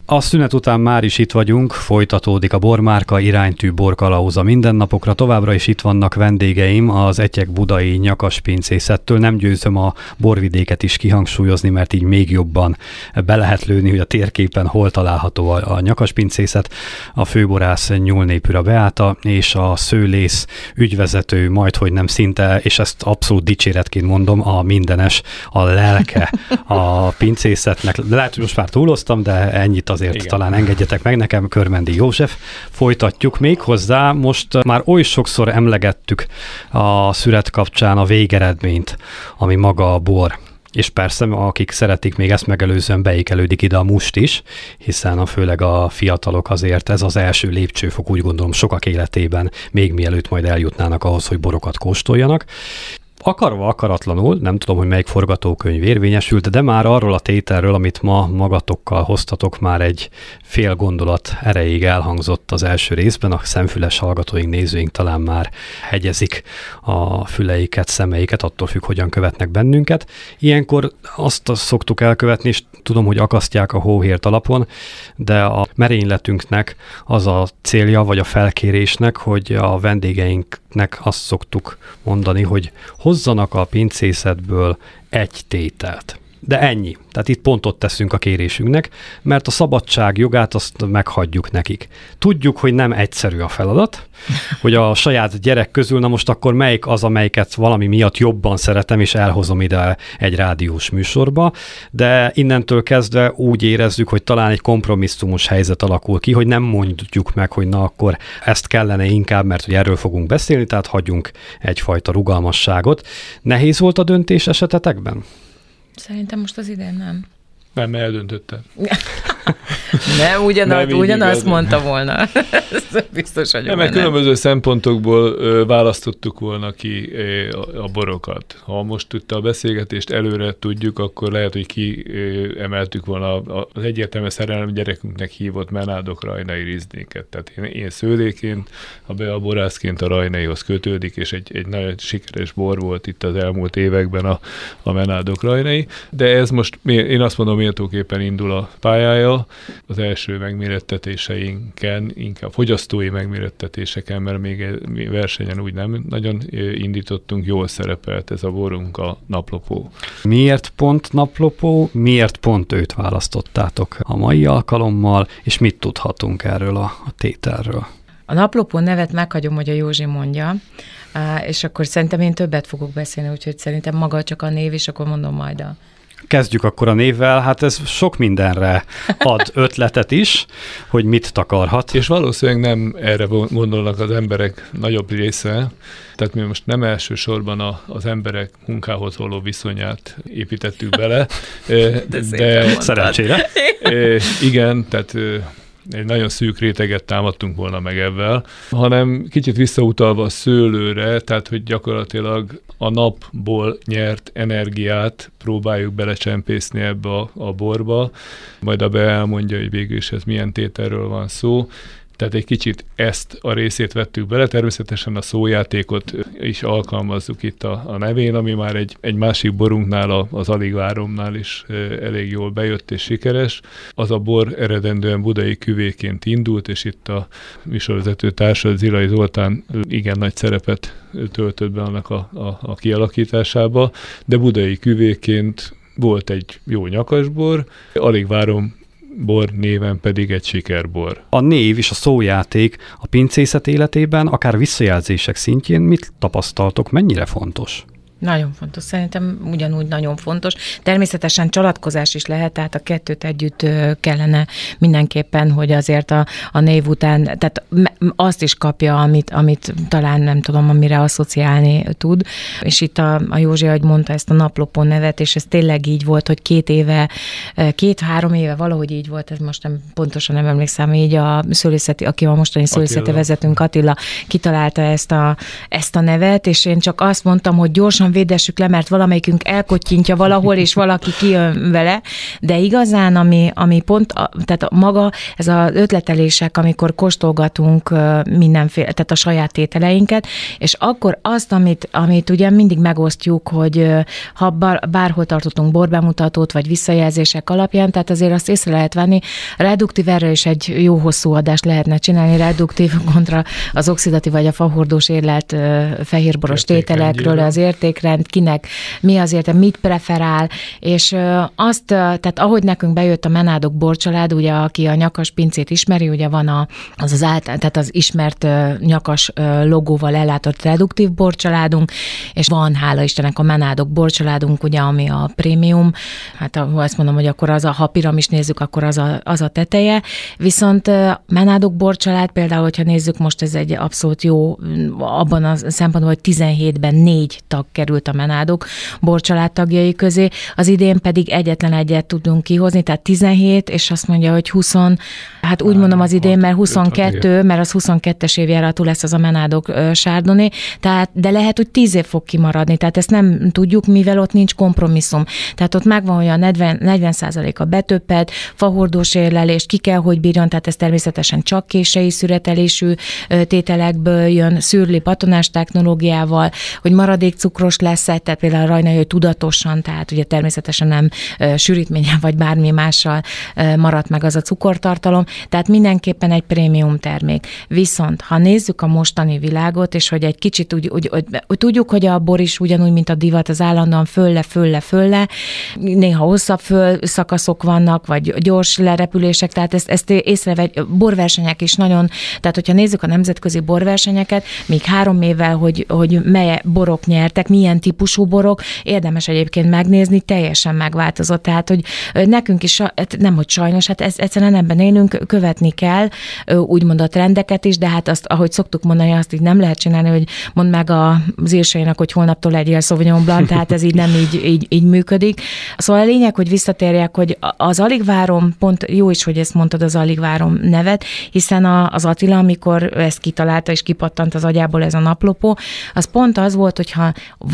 A szünet után már is itt vagyunk, folytatódik a Bormárka iránytű borkalauza mindennapokra. Továbbra is itt vannak vendégeim az Etyek budai nyakaspincészettől. Nem győzöm a borvidéket is kihangsúlyozni, mert így még jobban be lehet lőni, hogy a térképen hol található a nyakaspincészet. A főborász Nyúlnépüra Beáta és a szőlész ügyvezető, majdhogy nem szinte, és ezt abszolút dicséretként mondom, a mindenes, a lelke a pincészetnek. De lehet, hogy most már túloztam, de ennyit azért igen. Talán engedjetek meg nekem, Körmendi József. Folytatjuk még hozzá, most már oly sokszor emlegettük a szüret kapcsán a végeredményt, ami maga a bor. És persze, akik szeretik, még ezt megelőzően beékelődik ide a must is, hiszen főleg a fiatalok azért ez az első lépcsőfok, úgy gondolom, sokak életében, még mielőtt majd eljutnának ahhoz, hogy borokat kóstoljanak. Akarva, akaratlanul, nem tudom, hogy melyik forgatókönyv érvényesült, de már arról a tételről, amit ma magatokkal hoztatok, már egy fél gondolat erejéig elhangzott az első részben, a szemfüles hallgatóink, nézőink talán már hegyezik a füleiket, szemeiket, attól függ, hogyan követnek bennünket. Ilyenkor azt szoktuk elkövetni, és tudom, hogy akasztják a hóhért alapon, de a merényletünknek az a célja, vagy a felkérésnek, hogy a vendégeinknek azt szoktuk mondani, hogy hozzanak a pincészetből egy tételt. De ennyi. Tehát itt pontot teszünk a kérésünknek, mert a szabadság jogát azt meghagyjuk nekik. Tudjuk, hogy nem egyszerű a feladat, hogy a saját gyerek közül, na most akkor melyik az, amelyiket valami miatt jobban szeretem, és elhozom ide egy rádiós műsorba, de innentől kezdve úgy érezzük, hogy talán egy kompromisszumos helyzet alakul ki, hogy nem mondjuk meg, hogy na akkor ezt kellene inkább, mert hogy erről fogunk beszélni, tehát hagyjunk egyfajta rugalmasságot. Nehéz volt a döntés esetetekben? Szerintem most az idén nem. Nem, eldöntöttem. Nem, ugyanazt mondta volna. Biztos vagyok nem, mert különböző szempontokból választottuk volna ki a borokat. Ha most itt a beszélgetést előre tudjuk, akkor lehet, hogy kiemeltük volna az egyértelmű szerelem gyerekünknek hívott Menádok rajnai riznéket. Tehát én szőléként, a borászként a rajnaihoz kötődik, és egy nagyon sikeres bor volt itt az elmúlt években a Menádok rajnai. De ez most, én azt mondom, méltóképpen indul a pályája. Az első megmérettetéseinken, inkább fogyasztói megmérettetéseken, mert még versenyen úgy nem nagyon indítottunk, jól szerepelt ez a borunk, a naplopó. Miért pont naplopó, miért pont őt választottátok a mai alkalommal, és mit tudhatunk erről a tételről? A naplopó nevet meghagyom, hogy a Józsi mondja, és akkor szerintem én többet fogok beszélni, úgyhogy szerintem maga csak a név, és akkor mondom majd a... Kezdjük akkor a névvel, hát ez sok mindenre ad ötletet is, hogy mit takarhat. És valószínűleg nem erre gondolnak az emberek nagyobb része, tehát mi most nem elsősorban az emberek munkához való viszonyát építettük bele, de szerencsére. Igen, tehát egy nagyon szűk réteget támadtunk volna meg ebben, hanem kicsit visszautalva a szőlőre, tehát hogy gyakorlatilag a napból nyert energiát próbáljuk belecsempészni ebbe a borba, majd a elmondja, hogy végül is ez milyen tételről van szó. Tehát egy kicsit ezt a részét vettük bele, természetesen a szójátékot is alkalmazzuk itt a nevén, ami már egy másik borunknál, az Aligváromnál is elég jól bejött és sikeres. Az a bor eredendően budai küvéként indult, és itt a műsorvezető társad Zilai Zoltán igen nagy szerepet töltött be annak a kialakításába, de budai küvéként volt egy jó nyakasbor, Aligvárom bor néven pedig egy sikerbor. A név és a szójáték a pincészet életében, akár visszajelzések szintjén mit tapasztaltok, mennyire fontos? Nagyon fontos, szerintem ugyanúgy nagyon fontos. Természetesen csalatkozás is lehet, tehát a kettőt együtt kellene mindenképpen, hogy azért a név után, tehát azt is kapja, amit talán nem tudom, amire asszociálni tud. És itt a Józsi, ahogy mondta ezt a naplopó nevet, és ez tényleg így volt, hogy 2-3 éve valahogy így volt, ez most nem pontosan nem emlékszem, így a szőlészeti, aki a mostani szőlészeti vezetőnk, Attila kitalálta ezt a nevet, és én csak azt mondtam, hogy gyorsan gyorsan védessük le, mert valamelyikünk elkottyintja valahol, és valaki kijön vele, de igazán, ami pont, tehát maga ez az ötletelések, amikor kóstolgatunk mindenféle, tehát a saját tételeinket, és akkor azt, amit ugye mindig megosztjuk, hogy ha bárhol tartottunk borbemutatót, vagy visszajelzések alapján, tehát azért azt észre lehet venni, reduktív, erre is egy jó hosszú adást lehetne csinálni, reduktív kontra az oxidatív vagy a fahordós érlelt fehérboros tételekről, az értékrend, kinek mi azért, mit preferál, és azt, tehát ahogy nekünk bejött a Menádok borcsalád, ugye aki a nyakas pincét ismeri, ugye van tehát az ismert nyakas logóval ellátott reduktív borcsaládunk, és van, hála Istennek, a Menádok borcsaládunk, ugye, ami a prémium, hát ha azt mondom, hogy akkor ha piramis nézzük, akkor az a teteje, viszont Menádok borcsalád például, hogyha nézzük, most ez egy abszolút jó, abban a szempontból, hogy 17-ben 4 tag került a Menádok borcsalád tagjai közé, az idén pedig egyetlen egyet tudunk kihozni, tehát 17, és azt mondja, hogy 20, hát úgy mondom az idén, mert 22, mert az 22-es évjáratú lesz az a Menádok Chardonnay, tehát, de lehet, hogy 10 év fog kimaradni, tehát ezt nem tudjuk, mivel ott nincs kompromisszum. Tehát ott megvan olyan 40% a betöppet, fahordós érlelést, ki kell, hogy bírjon, tehát ez természetesen csak kései szüretelésű tételekből jön, szürli patonás technológiával, hogy maradékcukros lesz, tehát például a Rajnai, hogy tudatosan, tehát ugye természetesen nem sűrítményen vagy bármi mással maradt meg az a cukortartalom, tehát mindenképpen egy prémium termék. Viszont, ha nézzük a mostani világot, és hogy egy kicsit úgy tudjuk, hogy a bor is ugyanúgy, mint a divat, az állandóan fölle, néha hosszabb szakaszok vannak, vagy gyors lerepülések, tehát ezt észrevegy, borversenyek is nagyon, tehát hogyha nézzük a nemzetközi borversenyeket, még 3 évvel, hogy mely borok nyertek, milyen típusú borok, érdemes egyébként megnézni, teljesen megváltozott, tehát hogy nekünk is, nem hogy sajnos, hát egyszerűen ebben élünk, követni kell, úgymond a trendeket is, de hát azt, ahogy szoktuk mondani, azt így nem lehet csinálni, hogy mondd meg az írsainak, hogy holnaptól legyél Sauvignon Blanc, tehát ez így nem így működik. Szóval a lényeg, hogy visszatérjek, hogy az Alig várom, pont jó is, hogy ezt mondtad, az Alig várom nevet, hiszen az Attila, amikor ezt kitalálta és kipattant az agyából ez a naplopó, az pont az volt, hogyha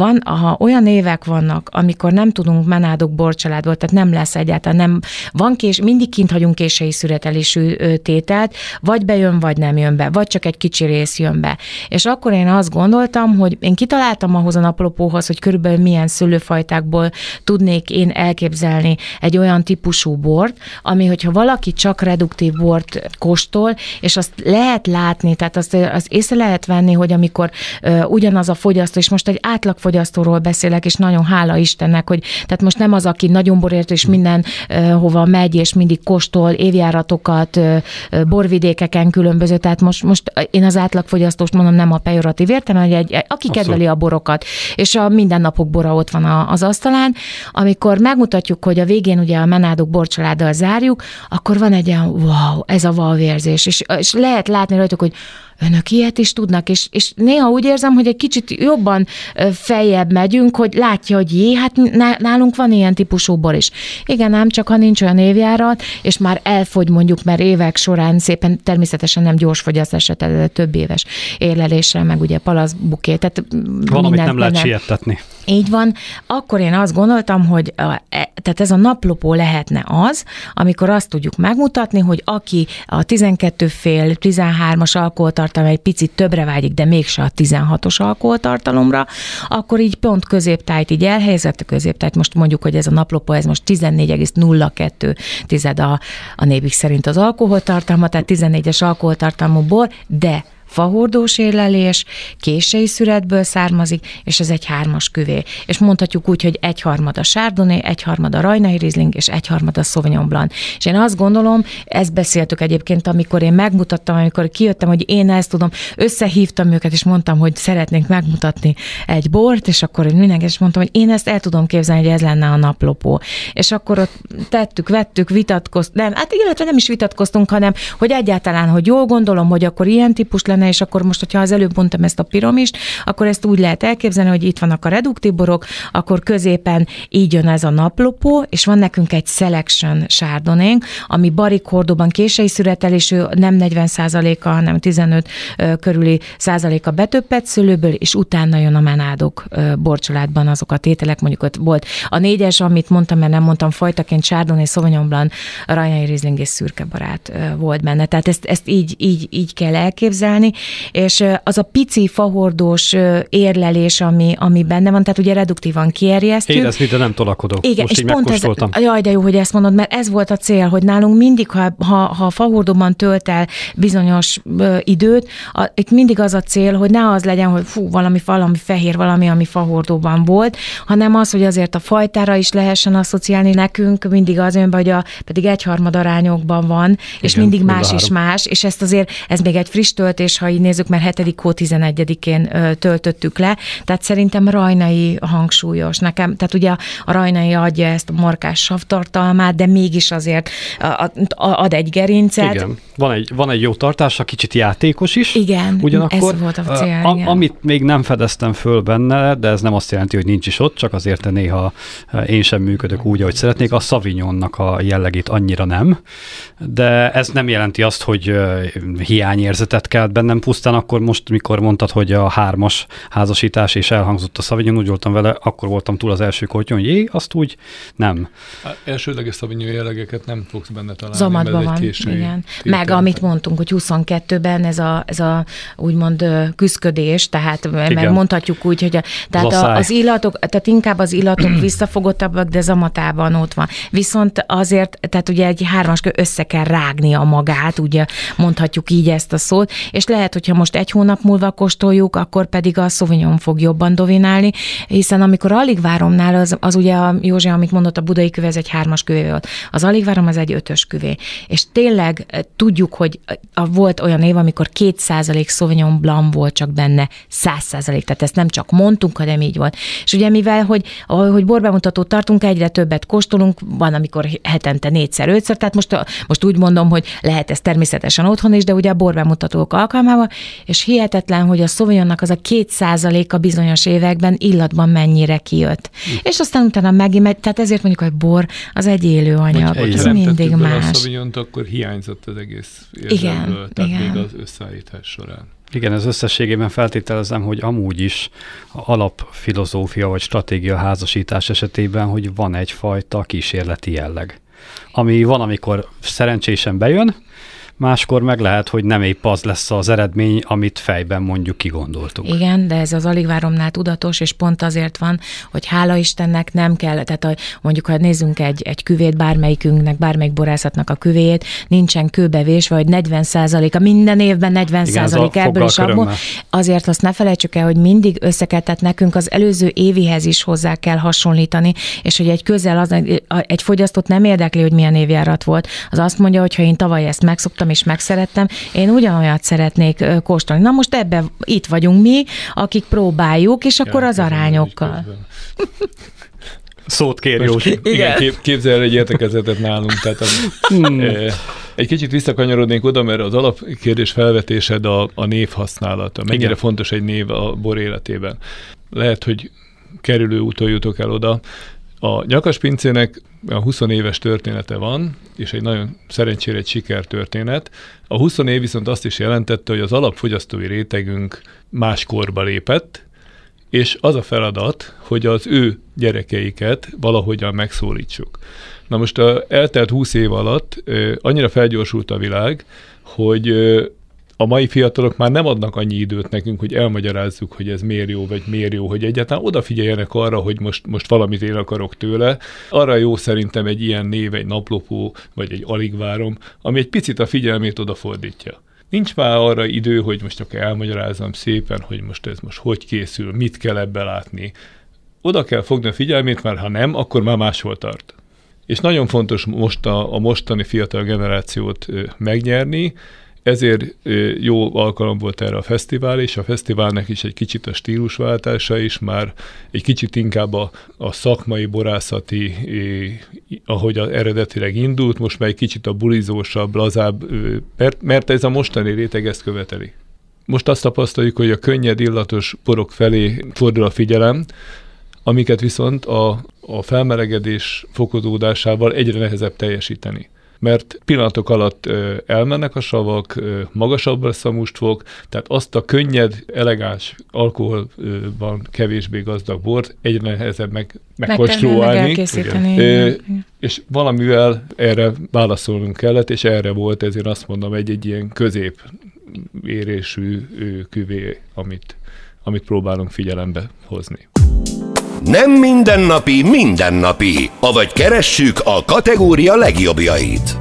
ha olyan évek vannak, amikor nem tudunk Menádok borcsaládból, tehát nem lesz egyáltalán, nem van mindig kint hagyunk kései szüretelésű tételt, vagy bejön, vagy nem jön be, vagy csak egy kicsi rész jön be. És akkor én azt gondoltam, hogy én kitaláltam ahhoz a naplopóhoz, hogy körülbelül milyen szőlőfajtákból tudnék én elképzelni egy olyan típusú bort, ami, hogyha valaki csak reduktív bort kóstol, és azt lehet látni, tehát azt észre lehet venni, hogy amikor ugyanaz a fogyasztó, és most egy átlagfogyasztóról beszélek, és nagyon hála Istennek, hogy tehát most nem az, aki nagyon borért, és minden hova megy, és mindig kóstol évjáratokat, borvidékeken különböző, tehát most én az átlagfogyasztóst mondom, nem a pejoratív értelemben, hogy aki kedveli a borokat, és a mindennapok bora ott van az asztalán, amikor megmutatjuk, hogy a végén ugye a Menádok borcsaláddal zárjuk, akkor van egy ilyen wow, ez a wow érzés, és lehet látni rajtuk, hogy önök ilyet is tudnak, és néha úgy érzem, hogy egy kicsit jobban feljebb megyünk, hogy látja, hogy hát nálunk van ilyen típusú bor is. Igen, ám csak ha nincs olyan évjárat, és már elfogy mondjuk, mert évek során szépen természetesen nem gyors fogyasztásra, tehát több éves érlelésre, meg ugye palaszbuké, tehát valamit nem lehet siettetni. Így van. Akkor én azt gondoltam, hogy tehát ez a naplopó lehetne az, amikor azt tudjuk megmutatni, hogy aki a 12,5-13-as alkoholtartalom egy picit többre vágyik, de mégse a 16-os alkoholtartalomra, akkor így pont középtájt így elhelyezett, a középtájt most mondjuk, hogy ez a naplopó, ez most 14,02 a Nébik szerint az alkoholtartalma, tehát 14-es alkoholtartalmú bor, de fahordós érlelés, kései szüretből származik, és ez egy 3-as küvé. És mondhatjuk úgy, hogy 1/3 a Chardonnay, 1/3 a Rajnai Riesling, és 1/3 a Sauvignon Blanc. És én azt gondolom, ezt beszéltük egyébként, amikor én megmutattam, amikor kijöttem, hogy én ezt tudom, összehívtam őket, és mondtam, hogy szeretnénk megmutatni egy bort, és akkor mindenki is mondtam, hogy én ezt el tudom képzelni, hogy ez lenne a naplopó. És akkor ott tettük, vettük, vitatkoztunk, illetve nem is vitatkoztunk, hanem hogy egyáltalán, hogy jól gondolom, hogy akkor ilyen típus lenne, kellene, és akkor most, hogyha az előbb mondtam ezt a piramist, akkor ezt úgy lehet elképzelni, hogy itt vannak a reduktív borok, akkor középen így jön ez a naplopó, és van nekünk egy selection chardonnay-nk, ami barikordóban késői szüretelésű, nem 40%-a, hanem 15 körüli százaléka betöppett szőlőből, és utána jön a menádok borcsaládban azok a tételek, mondjuk ott volt a 4-es, amit mondtam, mert nem mondtam, fajtaként Chardonnay, Sauvignon Blanc, Rajnai Riesling és szürkebarát volt benne. Tehát ezt így kell elképzelni, és az a pici fahordós érlelés, ami benne van, tehát ugye reduktívan kierjesztjük. Érezni, de nem tolakodok. Igen, most és így pont megkóstoltam. jaj, de jó, hogy ezt mondod, mert ez volt a cél, hogy nálunk mindig, ha a fahordóban tölt el bizonyos időt, itt mindig az a cél, hogy ne az legyen, hogy valami fehér, valami, ami fahordóban volt, hanem az, hogy azért a fajtára is lehessen asszociálni nekünk, mindig az önben, hogy pedig 1/3 arányokban van, igen, és mindig más és más, és ezt azért, ez még egy friss töltés, ha így nézzük, mert 7. hó 11-én töltöttük le, tehát szerintem rajnai hangsúlyos nekem, tehát ugye a rajnai adja ezt a markás savtartalmát, de mégis azért ad egy gerincet. Igen, van egy jó tartása, kicsit játékos is. Igen, ugyanakkor, ez volt a cél. Amit még nem fedeztem föl benne, de ez nem azt jelenti, hogy nincs is ott, csak azért néha én sem működök úgy, ahogy szeretnék. A Sauvignonnak a jellegét annyira nem, de ez nem jelenti azt, hogy hiányérzetet kelt bennem pusztán. Akkor most, mikor mondtad, hogy a 3-as házasítás és elhangzott a Sauvignon, úgy voltam vele, akkor voltam túl az első kortyon, hogy jé, azt úgy nem. Elsődleges Sauvignon jellegeket nem fogsz benne találni. Zamatban van, igen. Meg amit mondtunk, hogy 22-ben ez a úgymond küszködés, tehát meg mondhatjuk úgy, hogy tehát az illatok, tehát inkább az illatok visszafogottabbak, de zamatában ott van. Viszont azért, tehát ugye egy 3-as össze kell rágnia magát, ugye mondhatjuk így ezt a szót, és lehet, hogyha most 1 hónap múlva kóstoljuk, akkor pedig a Sauvignon fog jobban dominálni, hiszen amikor Aligváromnál az ugye a Józsi, amit mondott, a budai küvé, ez egy 3-as küvé volt. Az Aligvárom az egy 5-ös küvé. És tényleg tudjuk, hogy volt olyan év, amikor 2% Sauvignon Blanc volt csak benne, 100%, tehát ezt nem csak mondtunk, hanem így volt. És ugye mivel, hogy borbemutatót tartunk, egyre többet kóstolunk, van, amikor hetente 4-5-ször, tehát most úgy mondom, hogy lehet ez természetesen otthon is, de ugye a borbemutatók alkalmával, és hihetetlen, hogy a Sauvignonnak az a 2% a bizonyos években illatban mennyire kijött. És aztán utána megint, tehát ezért mondjuk, hogy bor az egy élő anyag, ez mindig más. A Sauvignont, akkor hiányzott az egész érzelmből, tehát még az összeállítás során. Igen, ez összességében feltételezem, hogy amúgy is alapfilozófia vagy stratégia házasítás esetében, hogy van egyfajta kísérleti jelleg. Ami van, amikor szerencsésen bejön, máskor meg lehet, hogy nem épp az lesz az eredmény, amit fejben mondjuk kigondoltunk. Igen, de ez az Aligváromnál tudatos, és pont azért van, hogy hála Istennek nem kell, tehát mondjuk, ha nézzünk egy küvét, bármelyikünknek, bármelyik borászatnak a küvéjét, nincsen kőbevésve, vagy 40%-a, minden évben 40% ebből is abból. Azért azt ne felejtsük el, hogy mindig össze kell, tehát nekünk az előző évihez is hozzá kell hasonlítani, és hogy egy fogyasztót nem érdekli, hogy milyen évjárat volt. Az azt mondja, hogy ha én tavaly ezt megszoktam és megszerettem, én ugyanolyat szeretnék kóstolni. Na most itt vagyunk mi, akik próbáljuk, és akkor az arányokkal. Szót kér, Józsi. Igen, képzel el egy értekezetet nálunk. Tehát egy kicsit visszakanyarodnék oda, mert az alapkérdés felvetésed a név használata. Mennyire fontos egy név a bor életében. Lehet, hogy kerülő úton jutok el oda. A Nyakaspincének a 20 éves története van, és egy nagyon szerencsére egy sikertörténet. A 20 év viszont azt is jelentette, hogy az alapfogyasztói rétegünk más korba lépett, és az a feladat, hogy az ő gyerekeiket valahogyan megszólítsuk. Na most eltelt 20 év alatt annyira felgyorsult a világ, hogy a mai fiatalok már nem adnak annyi időt nekünk, hogy elmagyarázzuk, hogy ez miért jó, vagy miért jó, hogy egyáltalán odafigyeljenek arra, hogy most valamit én akarok tőle. Arra jó szerintem egy ilyen név, egy naplopó, vagy egy Aligvárom, ami egy picit a figyelmét odafordítja. Nincs már arra idő, hogy most csak elmagyarázzam szépen, hogy most ez most hogy készül, mit kell ebbe látni. Oda kell fogni a figyelmét, mert ha nem, akkor már máshol tart. És nagyon fontos most a mostani fiatal generációt megnyerni, ezért jó alkalom volt erre a fesztivál, és a fesztiválnak is egy kicsit a stílusváltása is már egy kicsit inkább a szakmai borászati, ahogy eredetileg indult, most már egy kicsit a bulizósabb, lazább, mert ez a mostani réteg ezt követeli. most azt tapasztaljuk, hogy a könnyed illatos borok felé fordul a figyelem, amiket viszont a felmelegedés fokozódásával egyre nehezebb teljesíteni. Mert pillanatok alatt elmennek a savak, magasabb lesz a mustfok, tehát azt a könnyed, elegáns, alkoholban kevésbé gazdag bort egyre nehezebb megkonstruálni. És valamivel erre válaszolnunk kellett, és erre volt, ezért azt mondom, egy ilyen középérésű küvé, amit próbálunk figyelembe hozni. Nem mindennapi, avagy keressük a kategória legjobbjait.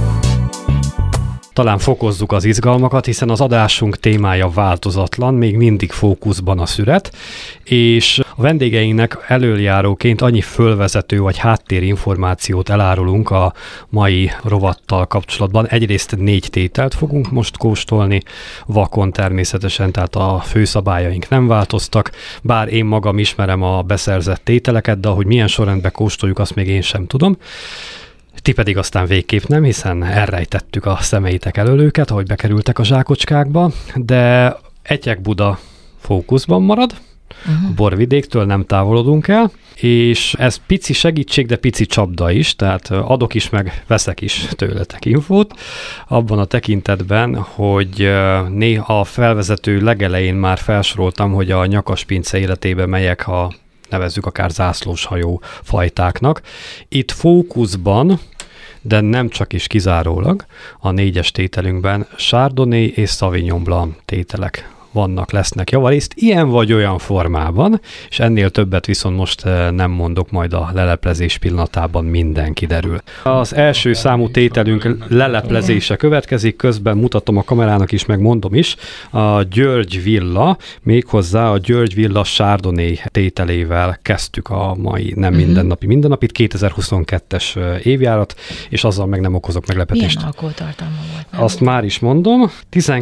Talán fokozzuk az izgalmakat, hiszen az adásunk témája változatlan, még mindig fókuszban a szüret, és a vendégeinknek elöljáróként annyi fölvezető vagy háttérinformációt elárulunk a mai rovattal kapcsolatban. Egyrészt 4 tételt fogunk most kóstolni, vakon természetesen, tehát a főszabályaink nem változtak, bár én magam ismerem a beszerzett tételeket, de ahogy milyen sorrendben kóstoljuk, azt még én sem tudom. Ti pedig aztán végképp nem, hiszen elrejtettük a szemeitek elől őket, ahogy bekerültek a zsákocskákba, de Etyek-Buda fókuszban marad, a borvidéktől nem távolodunk el, és ez pici segítség, de pici csapda is, tehát adok is, meg veszek is tőletek infót, abban a tekintetben, hogy néha a felvezető legelején már felsoroltam, hogy a Nyakaspince életében melyek a nevezzük akár zászlóshajó fajtáknak. Itt fókuszban, de nem csak is kizárólag a 4-es tételünkben Chardonnay és Sauvignon Blanc tételek lesznek javarészt, ilyen vagy olyan formában, és ennél többet viszont most nem mondok, majd a leleplezés pillanatában minden kiderül. Az első számú tételünk leleplezése következik, közben mutatom a kamerának is, meg mondom is, a György Villa, méghozzá a György Villa Chardonnay tételével kezdtük a mai nem mindennapit, 2022-es évjárat, és azzal meg nem okozok meglepetést. Milyen alkoholtartalma volt? Azt már is mondom,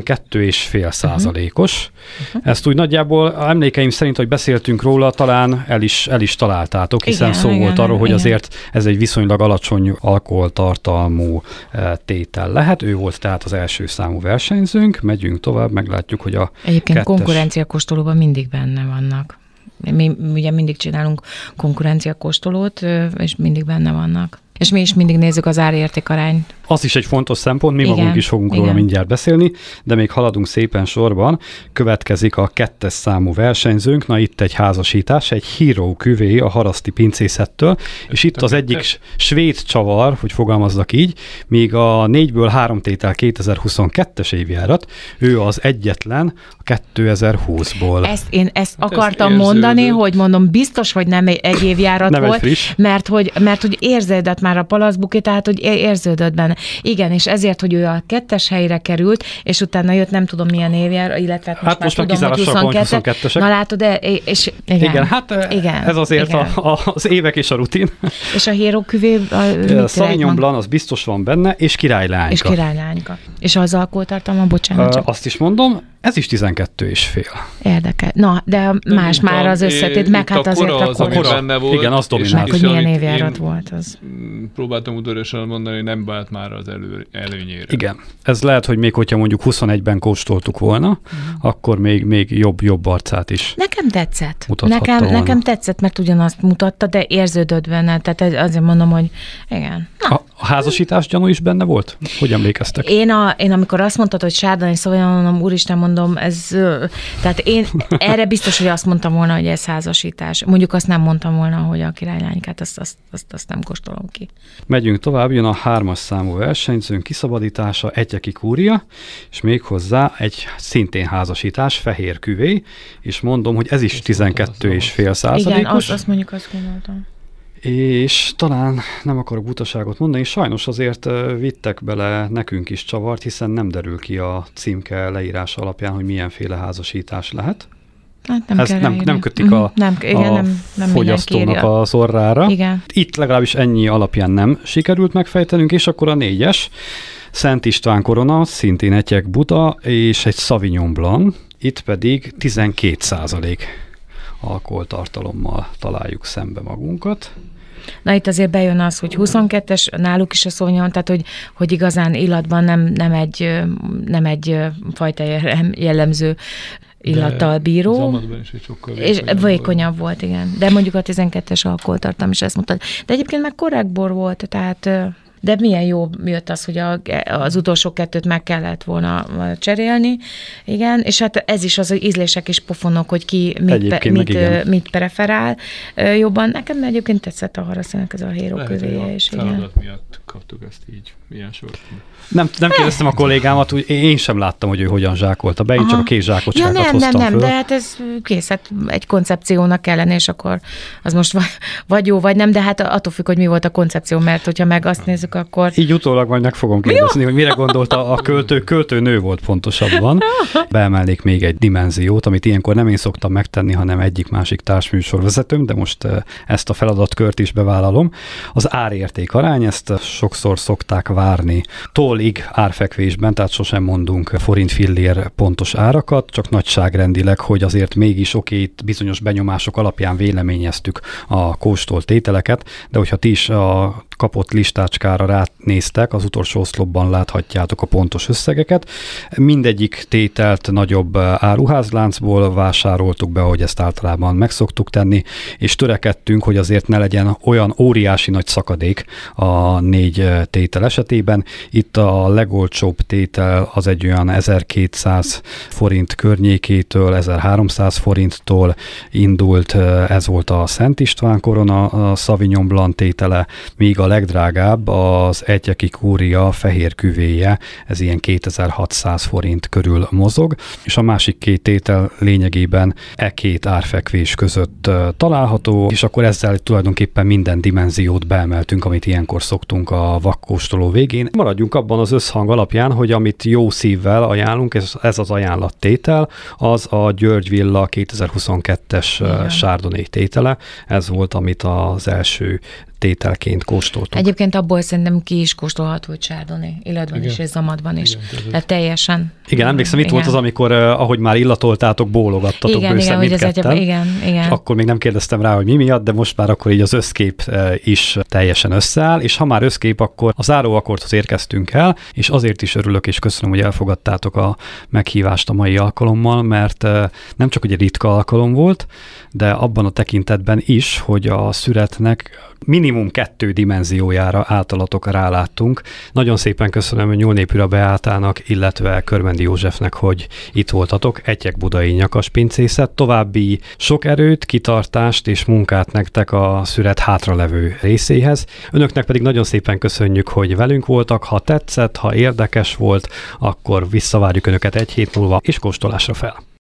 12,5%-os. Ezt úgy nagyjából emlékeim szerint, hogy beszéltünk róla, talán el is találtátok, hiszen szó volt arról, hogy azért ez egy viszonylag alacsony alkoholtartalmú tétel lehet. Ő volt tehát az első számú versenyzőnk, megyünk tovább, meglátjuk, hogy a Egyébként konkurenciakóstolóban mindig benne vannak. Mi ugye mindig csinálunk konkurenciakóstolót, és mindig benne vannak. És mi is mindig nézzük az árértékarányt. Az is egy fontos szempont, mi magunk is fogunk róla mindjárt beszélni, de még haladunk szépen sorban. Következik a 2-es számú versenyzőnk, na itt egy házasítás, egy Hero küvé a Haraszti pincészettől, és itt az egyik svéd csavar, hogy fogalmazzak így, míg a 4-ből 3 tétel 2022-es évjárat, ő az egyetlen a 2020-ból. Én ezt akartam mondani, hogy mondom, biztos, hogy nem egy évjárat nem volt, mert hogy érződött már a palaszbuki, tehát hogy érződött benne. Igen, és ezért, hogy ő a 2-es helyre került, és utána jött nem tudom milyen évjárat, illetve most már tudom, hogy 22-esek. Na látod, és igen, ez azért az évek és a rutin. És a Hero küvé... A Sauvignon Blanc az biztos van benne, és királylányka. És az alkoholtartalma, bocsánat csak. Azt is mondom, ez is 12,5. Érdekel. Na, de más már az összetét, meg hát azért a kora. Benne volt, igen, azt dominált. Meg, hogy milyen évjárat volt az. Próbáltam udvariasan mondani, hogy nem vált már az előnyére. Igen. Ez lehet, hogy még hogyha mondjuk 21-ben kóstoltuk volna, akkor még jobb arcát is. Nekem tetszett. Nekem tetszett, mert ugyanazt mutatta, de érződött benne. Tehát azért mondom, hogy igen. A házasítás gyanú is benne volt? Hogy emlékeztek? Én amikor azt mondtad, hogy Chardonnay, szóval mondom, úristen, mondom, ez... Tehát én erre biztos, hogy azt mondtam volna, hogy ez házasítás. Mondjuk azt nem mondtam volna, hogy a királylánykát, azt nem kóstolom ki. Megyünk tovább, jön a 3-as számú versenyzőnk kiszabadítása, Etyeki Kúria, és méghozzá egy szintén házasítás, fehér küvé, és mondom, hogy ez is 12,5%-os. Igen, azt mondjuk azt gondoltam. És talán nem akarok butaságot mondani, sajnos azért vittek bele nekünk is csavart, hiszen nem derül ki a címke leírása alapján, hogy milyenféle házasítás lehet. Hát ezt nem kötik a fogyasztónak az orrára. Igen. Itt legalábbis ennyi alapján nem sikerült megfejtenünk, és akkor a 4-es, Szent István korona, szintén Etyek-Buda, és egy Sauvignon Blanc, itt pedig 12% alkoholtartalommal találjuk szembe magunkat. Na itt azért bejön az, hogy 22-es, náluk is a szónyon, tehát hogy igazán illatban nem egy fajta jellemző illattal bíró. Zamatban is egy sokkal vékonyabb volt, igen. De mondjuk a 12-es alkoholtartalom is ezt mutat. De egyébként meg korrekt bor volt, tehát... De milyen jó jött az, hogy az utolsó 2 meg kellett volna cserélni. Igen, és hát ez is az ízlések és pofonok, hogy ki mit preferál jobban. Nekem egyébként tetszett a haraszínek ez a héró kövéje. És feladat miatt kaptuk ezt így, milyen sort. Nem kérdeztem a kollégámat, hogy én sem láttam, hogy ő hogyan zsákolta be, én csak a két zsákocsákat hoztam föl. De hát ez kész, hát egy koncepciónak kellene, és akkor az most vagy jó, vagy nem, de hát attól függ, hogy mi volt a koncepció, mert hogyha meg azt nézzük, akkor... Így utólag majd meg fogom kérdezni, hogy mire gondolta a költőnő volt pontosabban. Beemelnék még egy dimenziót, amit ilyenkor nem én szoktam megtenni, hanem egyik-másik társműsorvezetőm, de most ezt a feladatkört is bevállalom. Az árérték arány, ezt sokszor szokták várni tollig árfekvésben, tehát sosem mondunk forint-fillér pontos árakat, csak nagyságrendileg, hogy azért mégis itt bizonyos benyomások alapján véleményeztük a kóstolt ételeket, de hogyha ti is a kapott listácskára ránéztek, az utolsó oszlopban láthatjátok a pontos összegeket. Mindegyik tételt nagyobb áruházláncból vásároltuk be, hogy ezt általában meg szoktuk tenni, és törekedtünk, hogy azért ne legyen olyan óriási nagy szakadék a 4 tétel esetében. Itt a legolcsóbb tétel az egy olyan 1200 forint környékétől, 1300 forinttól indult, ez volt a Szent István korona, a Sauvignon Blanc tétele, míg a legdrágább az Egyeki Kúria fehér küvéje, ez ilyen 2600 forint körül mozog, és a másik 2 tétel lényegében 2 árfekvés között található, és akkor ezzel tulajdonképpen minden dimenziót beemeltünk, amit ilyenkor szoktunk a vakkóstoló végén. Maradjunk abban az összhang alapján, hogy amit jó szívvel ajánlunk, ez az ajánlattétel, az a György Villa 2022-es Chardonnay tétele. Ez volt, amit az első tételként kóstoltunk. Egyébként abból szerintem ki is kóstolható, hogy Chardonnay, illetve is, és zamatban is. Tehát teljesen. Igen, emlékszem, itt volt az, amikor, ahogy már illatoltátok, bólogattatok bőszen mindketten. Igen. És akkor még nem kérdeztem rá, hogy mi miatt, de most már akkor így az összkép is teljesen összeáll, és ha már összkép, akkor a záróakkordhoz érkeztünk el, és azért is örülök, és köszönöm, hogy elfogadtátok a meghívást a mai alkalommal, mert nem csak egy ritka alkalom volt, de abban a tekintetben is, hogy a szüretnek minimum 2 dimenziójára általatok ráláttunk. Nagyon szépen köszönöm Nyúlnépüra Beátának, illetve Körmendi Józsefnek, hogy itt voltatok. Egyek Budai Nyakaspincészet. További sok erőt, kitartást és munkát nektek a szüret hátralevő részéhez. Önöknek pedig nagyon szépen köszönjük, hogy velünk voltak. Ha tetszett, ha érdekes volt, akkor visszavárjuk Önöket egy hét múlva, és kóstolásra fel.